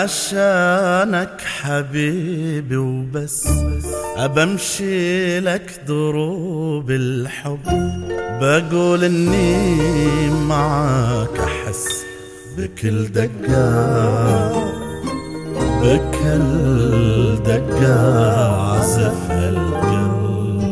علشانك حبيبي وبس، أبمشي لك دروب الحب، بقول إني معاك أحس بكل دقة، بكل دقة عزف هالقلب.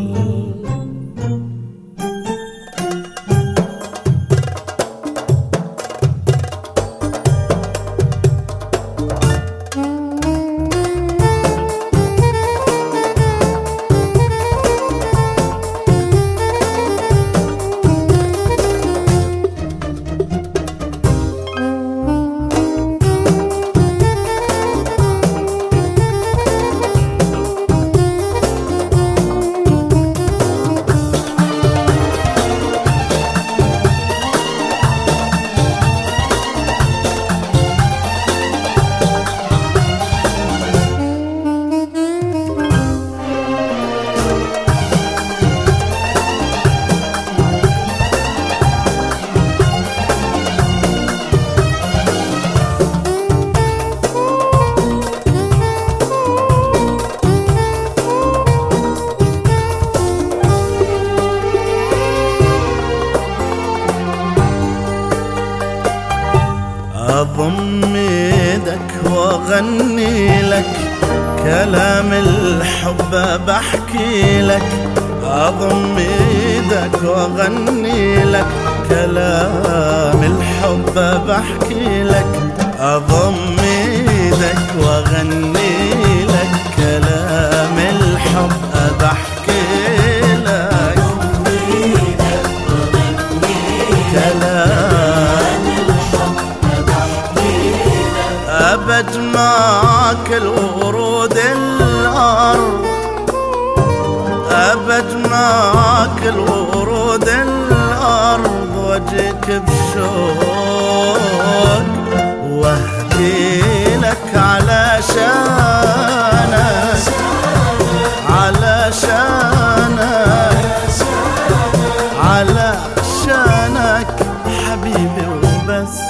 أضم ايدك واغني لك كلام الحب بحكي لك، أضم ايدك واغني لك كلام الحب بحكي لك، أضم ايدك واغني لك كلام الحب بحكي لك، أبد معاك الورود الأرض، أبد معاك الورود الأرض، وجهك بشوق واهدي لك علشانك، علشانك، علشانك حبيبي وبس.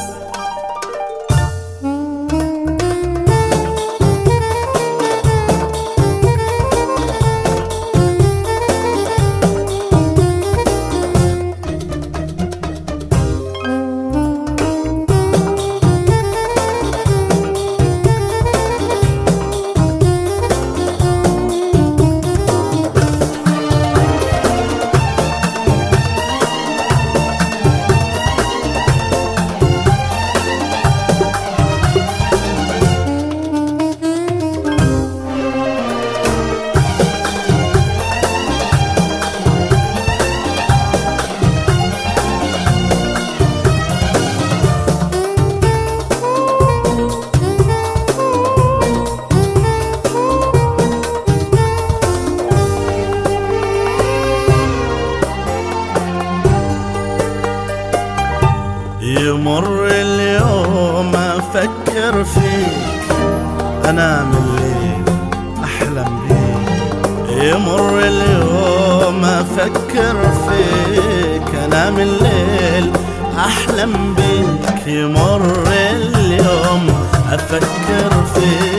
يمر اليوم أفكر فيك، أنام الليل أحلم بيك، يمر اليوم أفكر فيك، أنام الليل أحلم بيك، يمر اليوم أفكر فيك.